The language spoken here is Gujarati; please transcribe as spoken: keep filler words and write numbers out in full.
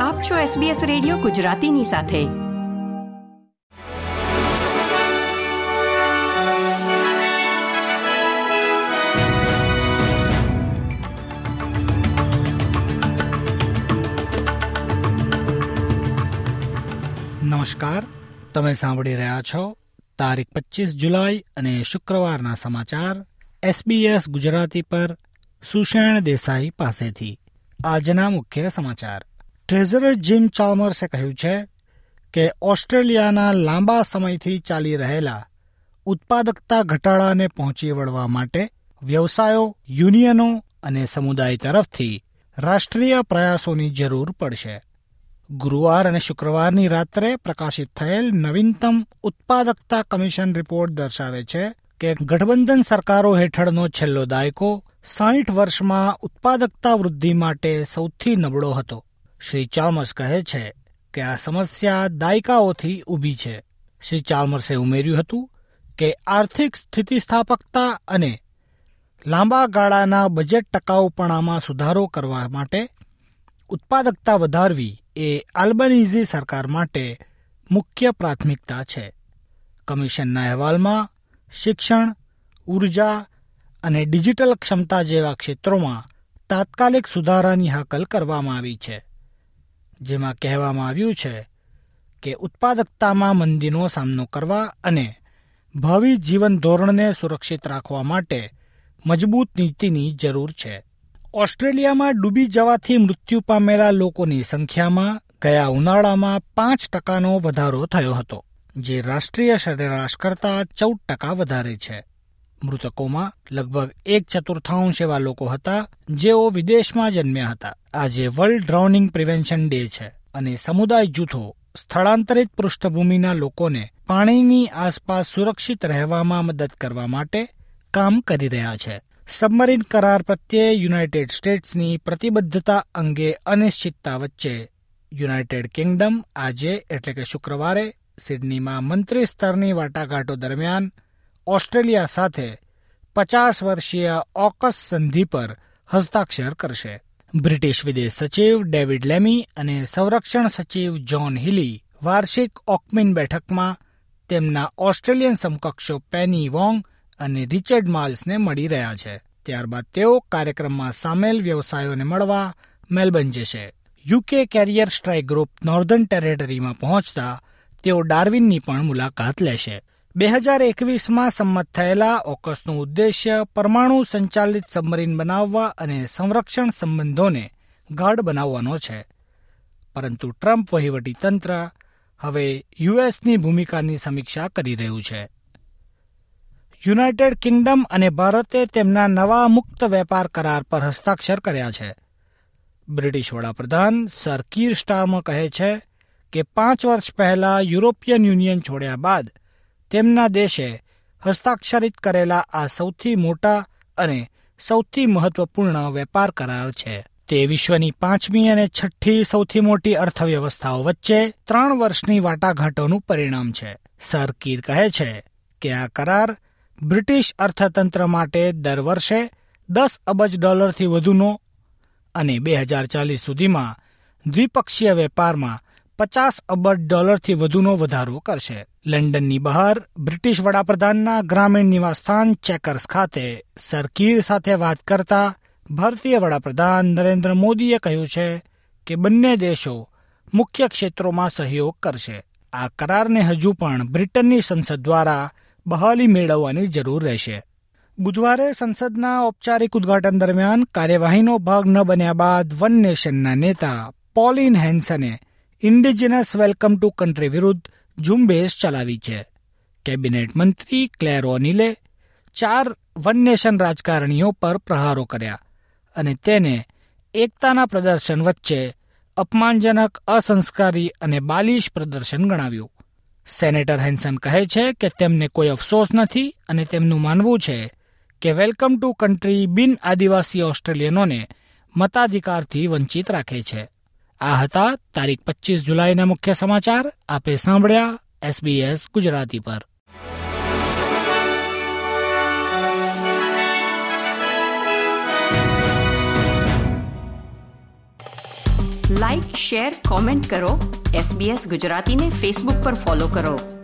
આપ છો એસબીએસ રેડિયો ગુજરાતીની સાથે. નમસ્કાર, તમે સાંભળી રહ્યા છો તારીખ પચીસ જુલાઈ અને શુક્રવારના સમાચાર એસબીએસ ગુજરાતી પર સુષેણ દેસાઈ પાસેથી. આજના મુખ્ય સમાચાર. ટ્રેઝરર જીમ ચાલ્મર્સે કહ્યું છે કે ઓસ્ટ્રેલિયાના લાંબા સમયથી ચાલી રહેલા ઉત્પાદકતા ઘટાડાને પહોંચી વળવા માટે વ્યવસાયો, યુનિયનો અને સમુદાય તરફથી રાષ્ટ્રીય પ્રયાસોની જરૂર પડશે. ગુરુવાર અને શુક્રવારની રાત્રે પ્રકાશિત થયેલ નવીનતમ ઉત્પાદકતા કમિશન રિપોર્ટ દર્શાવે છે કે ગઠબંધન સરકારો હેઠળનો છેલ્લો દાયકો સાઠ વર્ષમાં ઉત્પાદકતા વૃદ્ધિ માટે સૌથી નબળો હતો. શ્રી ચાલ્મર્સ કહે છે કે આ સમસ્યા દાયકાઓથી ઊભી છે. શ્રી ચાલ્મર્સે ઉમેર્યું હતું કે આર્થિક સ્થિતિસ્થાપકતા અને લાંબા ગાળાના બજેટ ટકાઉપણામાં સુધારો કરવા માટે ઉત્પાદકતા વધારવી એ આલ્બનીઝી સરકાર માટે મુખ્ય પ્રાથમિકતા છે. કમિશનના અહેવાલમાં શિક્ષણ, ઉર્જા અને ડિજિટલ ક્ષમતા જેવા ક્ષેત્રોમાં તાત્કાલિક સુધારાની હાકલ કરવામાં આવી છે, જેમાં કહેવામાં આવ્યું છે કે ઉત્પાદકતામાં મંદીનો સામનો કરવા અને ભાવિ જીવન ધોરણને સુરક્ષિત રાખવા માટે મજબૂત નીતિની જરૂર છે. ઓસ્ટ્રેલિયામાં ડૂબી જવાથી મૃત્યુ પામેલા લોકોની સંખ્યામાં ગયા ઉનાળામાં પાંચ ટકાનો વધારો થયો હતો, જે રાષ્ટ્રીય સરેરાશ કરતાં ચૌદ ટકા વધારે છે. મૃતકોમાં લગભગ એક ચતુર્થાંશ એવા લોકો હતા જેઓ વિદેશમાં જન્મ્યા હતા. આજે વર્લ્ડ ડ્રાઉનિંગ પ્રિવેન્શન ડે છે અને સમુદાય જૂથો સ્થળાંતરિત પૃષ્ઠભૂમિના લોકોને પાણીની આસપાસ સુરક્ષિત રહેવામાં મદદ કરવા માટે કામ કરી રહ્યા છે. સબમરીન કરાર પ્રત્યે યુનાઇટેડ સ્ટેટ્સની પ્રતિબદ્ધતા અંગે અનિશ્ચિતતા વચ્ચે યુનાઇટેડ કિંગડમ આજે એટલે કે શુક્રવારે સિડનીમાં મંત્રી સ્તરની વાટાઘાટો દરમિયાન ઓસ્ટ્રેલિયા સાથે પચાસ વર્ષીય ઓકસ સંધિ પર હસ્તાક્ષર કરશે. બ્રિટિશ વિદેશ સચિવ ડેવિડ લેમી અને સંરક્ષણ સચિવ જ્હોન હિલી વાર્ષિક ઓકમિન બેઠકમાં તેમના ઓસ્ટ્રેલિયન સમકક્ષો પેની વોંગ અને રિચર્ડ માલ્સને મળી રહ્યા છે. ત્યારબાદ તેઓ કાર્યક્રમમાં સામેલ વ્યવસાયોને મળવા મેલબર્ન જશે. UK carrier strike group northern ટેરેટરીમાં પહોંચતા તેઓ ડાર્વિનની પણ મુલાકાત લેશે. બે હજાર એકવીસમાં સંમત થયેલા ઓકસનું ઉદ્દેશ્ય પરમાણુ સંચાલિત સબમરીન બનાવવા અને સંરક્ષણ સંબંધોને ગાઢ બનાવવાનો છે, પરંતુ ટ્રમ્પ વહીવટીતંત્ર હવે યુએસની ભૂમિકાની સમીક્ષા કરી રહ્યું છે. યુનાઇટેડ કિંગડમ અને ભારતે તેમના નવા મુક્ત વેપાર કરાર પર હસ્તાક્ષર કર્યા છે. બ્રિટિશ વડાપ્રધાન સર કીર સ્ટારમર કહે છે કે પાંચ વર્ષ પહેલા યુરોપિયન યુનિયન છોડ્યા બાદ તેમના દેશે હસ્તાક્ષરિત કરેલા આ સૌથી મોટા અને સૌથી મહત્વપૂર્ણ વેપાર કરાર છે. તે વિશ્વની પાંચમી અને છઠ્ઠી સૌથી મોટી અર્થવ્યવસ્થાઓ વચ્ચે ત્રણ વર્ષની વાટાઘાટોનું પરિણામ છે. સર કીર કહે છે કે આ કરાર બ્રિટિશ અર્થતંત્ર માટે દર વર્ષે દસ અબજ ડોલરથી વધુનો અને બે હજાર ચાલીસ સુધીમાં દ્વિપક્ષીય વેપારમાં પચાસ અબજ ડોલરથી વધુનો વધારો કરશે. લંડનની બહાર બ્રિટિશ વડાપ્રધાનના ગ્રામીણ નિવાસસ્થાન ચેકર્સ ખાતે સર કીર સાથે વાત કરતા ભારતીય વડાપ્રધાન નરેન્દ્ર મોદીએ કહ્યું છે કે બંને દેશો મુખ્ય ક્ષેત્રોમાં સહયોગ કરશે. આ કરારને હજુ પણ બ્રિટનની સંસદ દ્વારા બહાલી મેળવવાની જરૂર રહેશે. બુધવારે સંસદના ઔપચારિક ઉદ્ઘાટન દરમિયાન કાર્યવાહીનો ભાગ ન બન્યા બાદ વન નેશનના નેતા પોલિન હેન્સને ઇન્ડિજિનસ વેલકમ ટુ કન્ટ્રી વિરુદ્ધ ઝુંબેશ ચલાવી છે. કેબિનેટ મંત્રી ક્લેર ઓનીલે ચાર વન નેશન રાજકારણીઓ પર પ્રહારો કર્યા અને તેને એકતાના પ્રદર્શન વચ્ચે અપમાનજનક, અસંસ્કારી અને બાલિશ પ્રદર્શન ગણાવ્યું. સેનેટર હેન્સન કહે છે કે તેમને કોઈ અફસોસ નથી અને તેમનું માનવું છે કે વેલકમ ટુ કન્ટ્રી બિન આદિવાસી ઓસ્ટ્રેલિયનોને મતાધિકારથી વંચિત રાખે છે. આ હતા તારીખ પચીસ જુલાઈના મુખ્ય સમાચાર. આપે સાંભળ્યા એસબીએસ ગુજરાતી પર. લાઇક શેર કોમેન્ટ કરો. એસબીએસ ગુજરાતીને ફેસબુક પર ફોલો કરો.